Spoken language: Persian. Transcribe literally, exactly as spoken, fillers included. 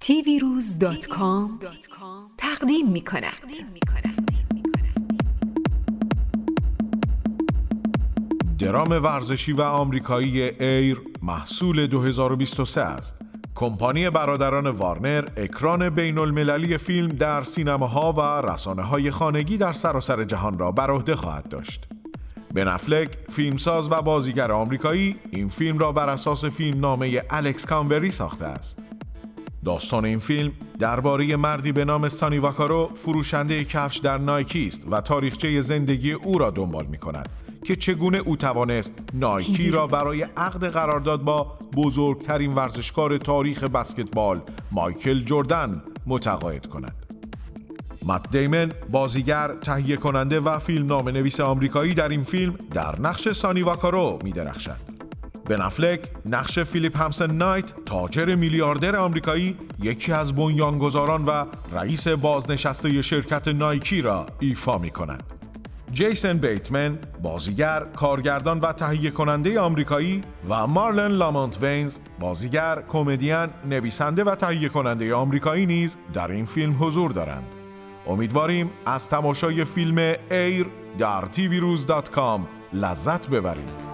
تی وی روز دات کام تقدیم می کند. درام ورزشی و آمریکایی ایر محصول دو هزار و بیست و سه است. کمپانی برادران وارنر اکران بین المللی فیلم در سینماها و رسانه‌های خانگی در سراسر جهان را بر عهده خواهد داشت. بن افلک، فیلمساز و بازیگر آمریکایی، این فیلم را بر اساس فیلم نامه الکس کانبری ساخته است. داستان این فیلم درباره مردی به نام سانی واکارو، فروشنده کفش در نایکی است و تاریخچه زندگی او را دنبال می‌کند که چگونه او توانست نایکی را برای عقد قرارداد با بزرگترین ورزشکار تاریخ بسکتبال مایکل جردن متقاعد کند. مت دیمن، بازیگر، تهیه کننده و فیلمنامه نویس آمریکایی، در این فیلم در نقش سانی واکارو می‌درخشد. بن افلک نقش فیلیپ همسن نایت، تاجر میلیاردر آمریکایی، یکی از بنیانگذاران و رئیس بازنشسته شرکت نایکی را ایفا می‌کند. جیسن بیتمن، بازیگر، کارگردان و تهیه کننده آمریکایی، و مارلن لامونت وینز، بازیگر، کمدین، نویسنده و تهیه کننده آمریکایی نیز در این فیلم حضور دارند. امیدواریم از تماشای فیلم ایر در تی وی روز دات کام لذت ببرید.